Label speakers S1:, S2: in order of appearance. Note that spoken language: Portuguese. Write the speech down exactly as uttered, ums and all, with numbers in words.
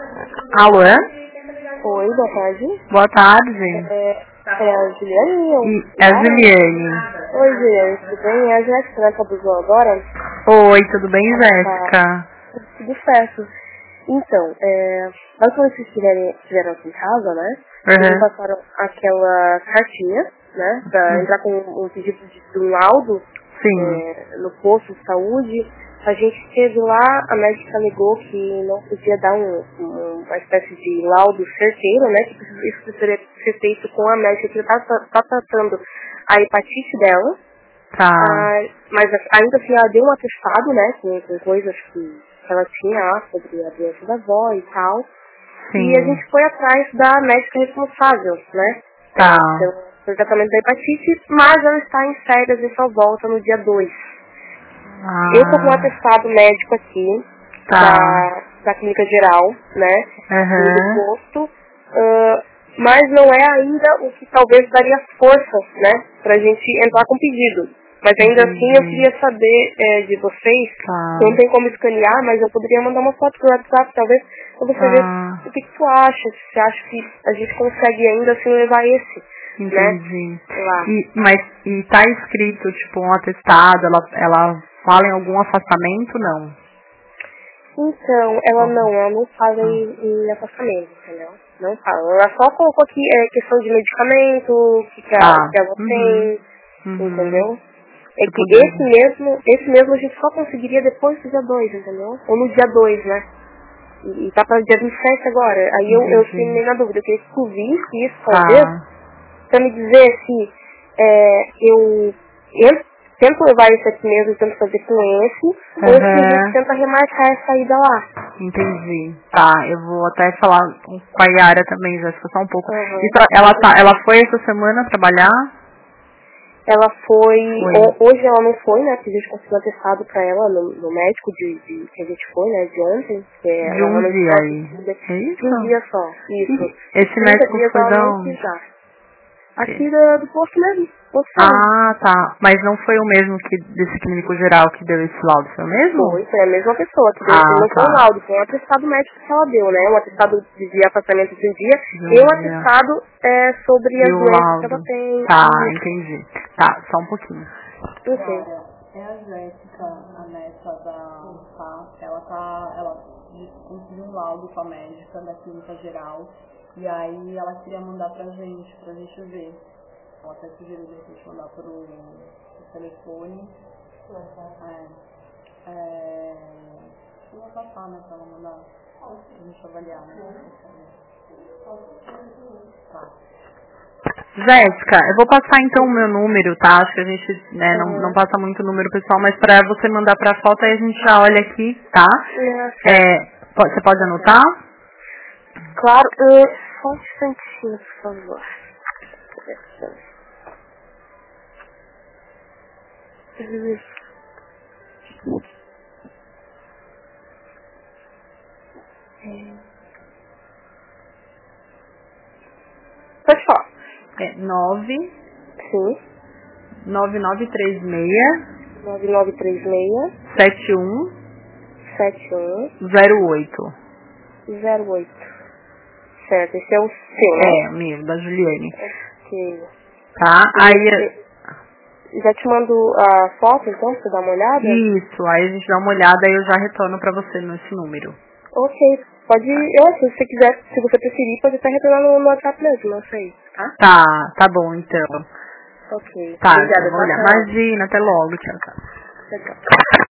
S1: Alô?
S2: Oi, boa tarde.
S1: Boa tarde.
S2: É, é a Juliane? Ou...
S1: E- É a Juliane.
S2: Oi, Juliane, tudo bem? É a Jéssica, né, que abusou agora?
S1: Oi, tudo bem,
S2: Tá
S1: Jéssica?
S2: tudo certo. Então, é, quando vocês estiverem, estiveram aqui em casa, né, eles me
S1: Uhum.
S2: passaram aquela cartinha, né, pra entrar com um pedido de, de um laudo
S1: Sim.
S2: é, no posto de saúde. A gente esteve lá, a médica alegou que não podia dar um, um, uma espécie de laudo certeiro, né, que isso precisaria ser feito com a médica que está tá tratando a hepatite dela.
S1: Tá.
S2: Ah, mas ainda assim ela deu um atestado, né, com, com coisas que ela tinha lá sobre a doença da avó e tal. E a
S1: Sim.
S2: gente foi atrás da médica responsável, né,
S1: Tá.
S2: é, pelo, pelo tratamento da hepatite, mas ela está em férias e só volta no dia dois. Eu tô com um
S1: Ah.
S2: atestado médico aqui,
S1: Tá.
S2: da, da clínica geral, né, do, do
S1: Uhum.
S2: posto, ah, mas não é ainda o que talvez daria força, né, pra gente entrar com pedido. Mas ainda assim eu
S1: Entendi.
S2: queria saber é, de vocês,
S1: Tá.
S2: não tem como escanear, mas eu poderia mandar uma foto pro WhatsApp, talvez, pra você ver
S1: Ah.
S2: o que, que tu acha, se você acha que a gente consegue ainda assim levar esse, né,
S1: Entendi.
S2: lá.
S1: E, mas, e tá escrito, tipo, um atestado, ela, ela fala em algum afastamento, não?
S2: Então, ela não, ela não fala
S1: Ah.
S2: em, em afastamento, entendeu? Não fala. Ela só colocou aqui é, questão de medicamento, o que, que, a,
S1: Tá.
S2: que ela
S1: Uhum.
S2: tem,
S1: Uhum.
S2: entendeu? É
S1: Se
S2: que
S1: puder.
S2: esse mesmo, esse mesmo a gente só conseguiria depois do dia dois, entendeu? Ou no dia dois, né? E, e tá para dia vinte e sete agora. Aí eu, eu fiquei
S1: Entendi.
S2: meio na dúvida, eu queria que tu visse isso, talvez,
S1: Tá.
S2: pra me dizer se é, eu, eu tento levar esse aqui mesmo, tento fazer com esse, ou se a gente
S1: Uhum.
S2: tenta remarcar essa ida lá.
S1: Entendi. Tá, eu vou até falar com a Yara também, já só um pouco.
S2: Uhum.
S1: E pra- ela, tá, ela foi essa semana trabalhar?
S2: Ela foi,
S1: Foi.
S2: ho- hoje ela não foi, né, porque a gente conseguiu atestado pra ela no, no médico de, de, que a gente foi, né, de ontem, que
S1: De
S2: ela
S1: um
S2: realmente
S1: dia
S2: só
S1: aí. É
S2: de um
S1: isso?
S2: dia só, isso.
S1: E esse
S2: trinta
S1: médico
S2: dias
S1: foi
S2: ela
S1: da
S2: não
S1: onde?
S2: quis dar.
S1: Que-
S2: Aqui do, do posto mesmo, posto de saúde.
S1: Ah, tá. Mas não foi o mesmo que desse clínico geral que deu esse laudo, foi o mesmo?
S2: Foi, foi a mesma pessoa que deu,
S1: Ah,
S2: não foi um
S1: tá.
S2: laudo, foi um atestado médico que ela deu, né, um atestado de afastamento de um dia,
S1: De
S2: e
S1: um
S2: um
S1: dia.
S2: atestado é, sobre
S1: E
S2: as
S1: o
S2: doenças que ela
S1: laudo.
S2: tem.
S1: Tá,
S2: E,
S1: entendi. Tá, só um pouquinho.
S2: enfim.
S3: É a Jéssica, a neta da Fá, ela tá, ela conseguiu um laudo com a médica da clínica geral, e aí ela queria mandar pra gente, pra gente ver. Ela até sugeriu de a gente mandar pro, pro telefone. É, é, eu vou passar, né, pra ela mandar, pra gente avaliar, né. Tá.
S1: Jéssica, eu vou passar então o meu número, tá? Acho que a gente né, não, não
S2: Uhum.
S1: passa muito o número pessoal, mas pra você mandar pra foto aí a gente já olha aqui, tá?
S2: É, certo.
S1: É, po- você pode anotar?
S2: Claro, uh, só um instantinho, por favor. Uhum. Pode falar.
S1: É nove
S2: Sim.
S1: nove nove três seis
S2: nove nove três seis
S1: sete um
S2: sete um
S1: zero oito.
S2: zero oito. Certo, esse é o seu, né?
S1: É, o meu, da Juliane.
S2: Ok.
S1: Tá? Aí,
S2: E, já te mando a foto, então, pra você dar uma olhada?
S1: isso, aí a gente dá uma olhada e eu já retorno pra você nesse número.
S2: Ok. Pode, eu, se você quiser, se você preferir, pode até retornar no, no WhatsApp mesmo, não sei, tá?
S1: Tá, tá bom então.
S2: Ok.
S1: Tá,
S2: Obrigada,
S1: eu vou olhar.
S2: tá?
S1: Imagina, até logo, tchau, tchau.
S2: Tchau, tchau.